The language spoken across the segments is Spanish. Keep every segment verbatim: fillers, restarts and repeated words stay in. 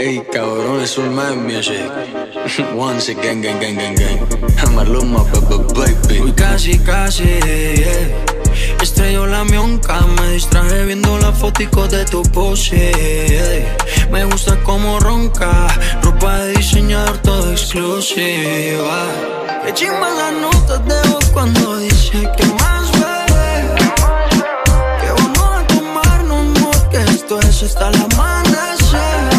Ey, cabrón, es un man music. Once again, gang, gang, gang, gang. I'm a Luma, baby. Uy, casi, casi, yeah. Estrelló la mionca, me distraje viendo la fotico de tu pose, yeah. Me gusta como ronca, ropa de diseñador todo exclusiva. Qué chimba las notas de voz cuando dice que más bebé, que vamos a tomarnos more, que esto es hasta el amanecer.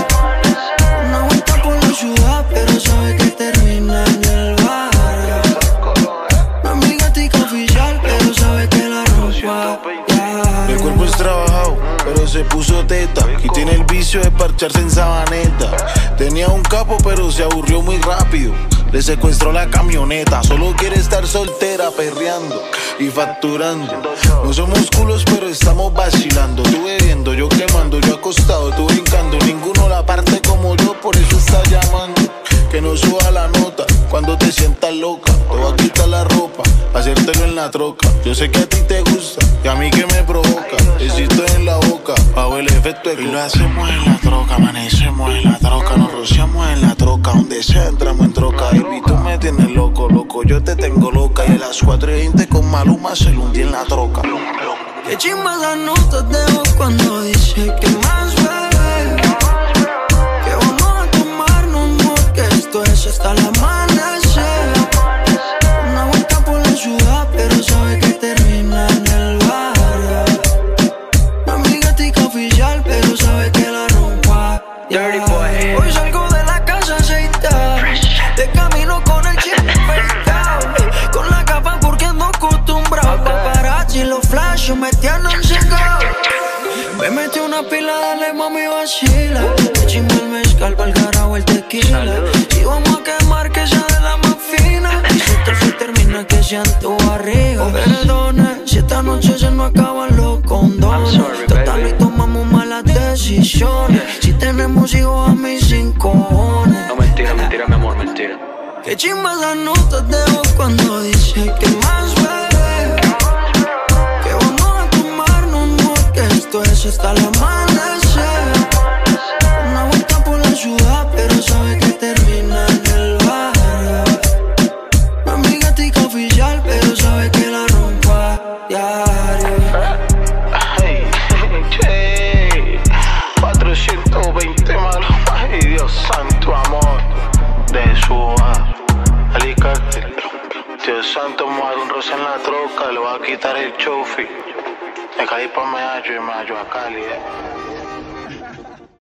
Una vuelta por la ciudad, pero sabe que termina en el barrio. No es mi gatica oficial, pero sabe que la ropa, yeah. El cuerpo es trabajado, pero se puso teta y tiene el vicio de parcharse en sabaneta. Tenía un capo, pero se aburrió muy rápido. Le secuestró la camioneta. Solo quiere estar soltera, perreando y facturando. No somos culos, pero estamos vacilando. Tú bebiendo, yo quemando, yo acostado, tú brincando. Ninguno la parte como yo, por eso está llamando. Que no suba la nota cuando te sientas loca. Te voy a quitar la ropa, hacértelo en la troca. Yo sé que a ti te gusta y a mí que me provoca. Besito en la boca, bajo el efecto de coca. Y lo hacemos en la troca, amanecemos en la troca. Nos rociamos en la troca, donde sea entramos en troca. Baby, tú me tienes loco, loco, yo te tengo loca. Y a las cuatro y veinte con Maluma se lo hundí en la troca. Qué chimba las notas de voz cuando dice que más bebé, que vamos a tomarnos more, que esto es hasta el amanecer. Una vuelta por la ciudad, pero sabe que termina en el barrio. No es mi gatica oficial, pero sabe que la rompa, yeah. Dirty boy. Hoy salgo de la casa aceitada, de camino con el chip pescado, con la capa porque ando acostumbrado. Paparazzi los flash me tienen cegado. Me metí una pila, dale mami vacila. Me chimba el mezcal, pa'l carajo el tequila. Y vamos a quemar que sea de la más fina. Y si esto se termina que sean tu barriga. Perdona, si esta noche se nos acaban los condones. Total y tomamos malas decisiones. Si tenemos hijos a mí sin cojones. No, mentira, mentira, mi amor, mentira. Qué chimba las notas de voz cuando dice que más bebé, que vamos a tomarnos more, que esto es hasta el amanecer. Una vuelta por la ciudad, pero sabe que termina en el barrio. No es mi gatica oficial, pero sabe que la rompa diario. Hey, hey, cuatrocientos veinte malos. Ay, Dios santo, amor. De Suba, Alicante. Dios santo, me voy a dar un roce en la troca. Le voy a quitar el chofi. De Cali pa' Medallo y Medallo a Cali, eh.